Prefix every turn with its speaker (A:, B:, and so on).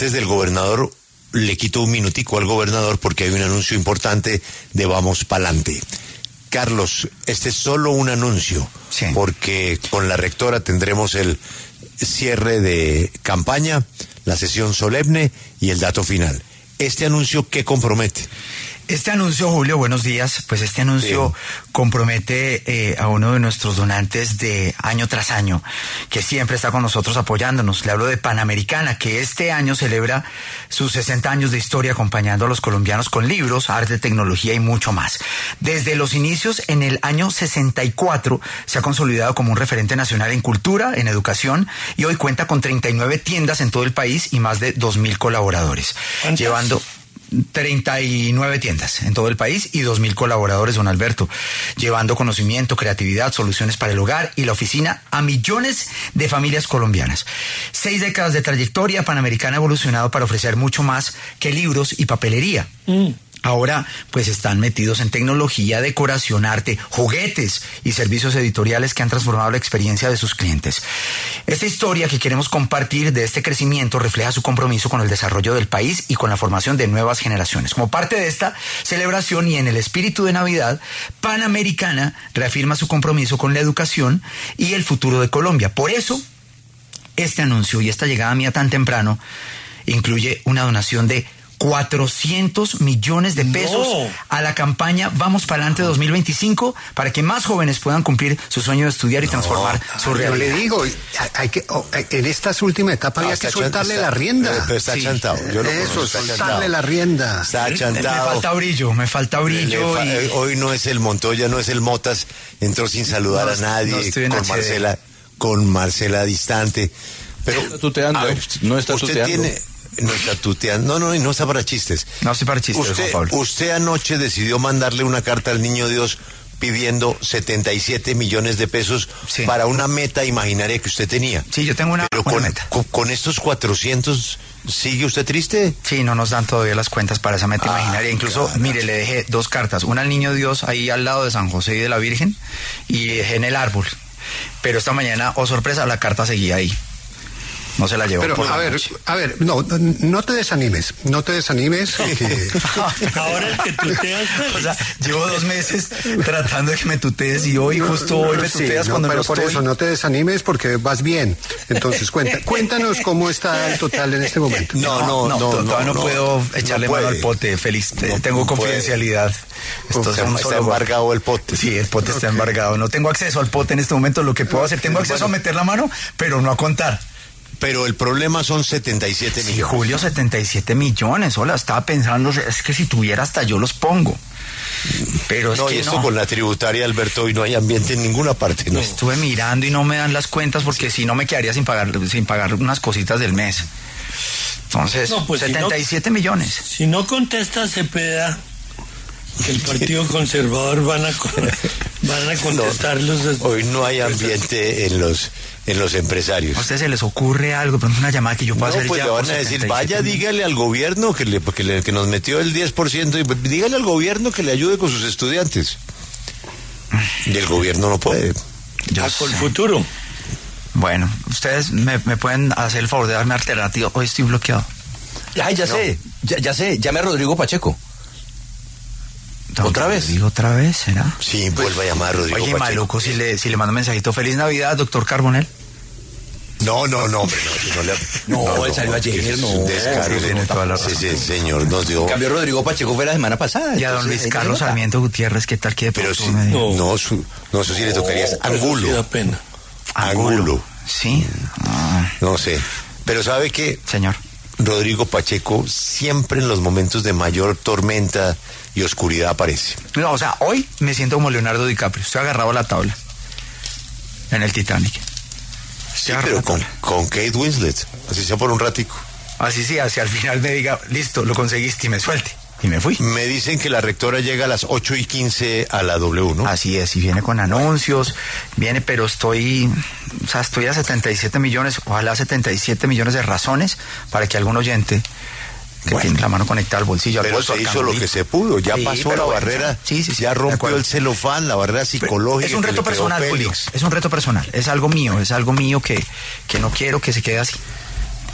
A: Antes del gobernador, le quito un minutico al gobernador porque hay un anuncio importante de Vamos Pa'lante. Carlos, este es solo un anuncio, sí, porque con la rectora tendremos el cierre de campaña, la sesión solemne y el dato final. ¿Este anuncio qué compromete?
B: Este anuncio, Julio, buenos días. Pues este anuncio compromete a uno de nuestros donantes de año tras año, que siempre está con nosotros apoyándonos. Le hablo de Panamericana, que este año celebra sus 60 años de historia acompañando a los colombianos con libros, arte, tecnología y mucho más. Desde los inicios, en el año 64, se ha consolidado como un referente nacional en cultura, en educación, y hoy cuenta con 39 tiendas en todo el país y más de 2.000 colaboradores. ¿Cuántas? Llevando 39 tiendas en todo el país y 2.000 colaboradores, don Alberto, llevando conocimiento, creatividad, soluciones para el hogar y la oficina a millones de familias colombianas. 6 décadas de trayectoria, Panamericana ha evolucionado para ofrecer mucho más que libros y papelería. Ahora, pues están metidos en tecnología, decoración, arte, juguetes y servicios editoriales que han transformado la experiencia de sus clientes. Esta historia que queremos compartir de este crecimiento refleja su compromiso con el desarrollo del país y con la formación de nuevas generaciones. Como parte de esta celebración y en el espíritu de Navidad, Panamericana reafirma su compromiso con la educación y el futuro de Colombia. Por eso, este anuncio y esta llegada mía tan temprano incluye una donación de 400 millones de pesos a la campaña Vamos Pa'lante 2025 para que más jóvenes puedan cumplir su sueño de estudiar y transformar su realidad.
C: Yo le digo, hay que, en estas últimas etapas había que soltarle la rienda.
A: Pero está chantado. Yo
C: eso, soltarle la rienda.
A: Está chantado.
B: Me falta brillo.
A: Hoy no es el Montoya, no es el Motas, entró sin saludar a nadie, con Marcela distante. Pero
D: no está tuteando.
A: No está tuteando, no está para chistes.
B: No estoy para chistes, Juan Pablo.
A: Usted anoche decidió mandarle una carta al Niño Dios pidiendo 77 millones de pesos para una meta imaginaria que usted tenía.
B: Sí, yo tengo una meta.
A: Con estos 400, ¿sigue usted triste?
B: Sí, no nos dan todavía las cuentas para esa meta imaginaria. Incluso, mire, le dejé 2 cartas. Una al Niño Dios ahí al lado de San José y de la Virgen y dejé en el árbol. Pero esta mañana, oh sorpresa, la carta seguía ahí. No se la llevó.
C: Pero a ver, no te desanimes. Que...
E: Ahora es que tuteas.
B: O sea, llevo 2 meses tratando de que me tutees y hoy me tuteas cuando
C: pero
B: no
C: por
B: estoy.
C: Eso no te desanimes porque vas bien. Entonces cuéntanos cómo está el total en este momento.
B: No puedo echarle mano al pote, Félix. Tengo confidencialidad.
A: Está embargado el pote.
B: Sí, el pote está embargado. No tengo acceso al pote en este momento. Lo que puedo hacer, tengo acceso a meter la mano, pero no a contar.
A: Pero el problema son 77 millones.
B: Sí, Julio, 77 millones. Hola, estaba pensando, es que si tuviera hasta yo los pongo. Pero
A: y esto con la tributaria, Alberto, y no hay ambiente en ninguna parte, ¿no?
B: Estuve mirando y no me dan las cuentas porque si no me quedaría sin pagar unas cositas del mes. Entonces, 77 millones.
E: Si no contesta Cepeda, que el Partido Conservador van a contestarlos.
A: Hoy no hay ambiente en los empresarios.
B: ¿A ustedes se les ocurre algo? Pronto una llamada que yo pueda hacer
A: pues
B: ya.
A: Le van a decir, vaya, dígale al gobierno que nos metió el 10%, y dígale al gobierno que le ayude con sus estudiantes. Y el gobierno no puede.
E: Por el futuro.
B: Bueno, ustedes me pueden hacer el favor de darme alternativa. Hoy estoy bloqueado.
D: Ya sé, llame a Rodrigo Pacheco. ¿Otra vez?
B: ¿Otra vez? ¿Será?
A: Sí, vuelva a llamar a Rodrigo Pacheco.
B: Maluco, si le mando un mensajito. Feliz Navidad, doctor Carbonell.
A: No, hombre,
D: no, él salió ayer, no.
A: Descaro, sí, señor, nos dio.
D: En cambio, Rodrigo Pacheco fue la semana pasada.
B: Y a don Luis Carlos Sarmiento Gutiérrez, ¿qué tal que?
A: Pero sí, eso sí le tocaría. Angulo.
E: Sí da pena.
B: Angulo. Sí.
A: No sé. Pero ¿sabe qué?
B: Señor.
A: Rodrigo Pacheco siempre en los momentos de mayor tormenta y oscuridad aparece.
B: No, o sea, hoy me siento como Leonardo DiCaprio. Estoy agarrado a la tabla en el Titanic.
A: Sí, pero con Kate Winslet, así sea por un ratico.
B: Así sí, hacia el final me diga, listo, lo conseguiste y me suelte. Y me fui.
A: Me dicen que la rectora llega a las 8:15 a la W, ¿no?
B: Así es, y viene con anuncios, pero estoy a 77 millones, ojalá 77 millones de razones para que algún oyente que tiene la mano conectada al bolsillo, al bolso,
A: se hizo lo que se pudo, ya pasó la barrera, ya rompió el celofán, la barrera psicológica.
B: Es un reto personal, Julio, es un reto personal, es algo mío que no quiero que se quede así.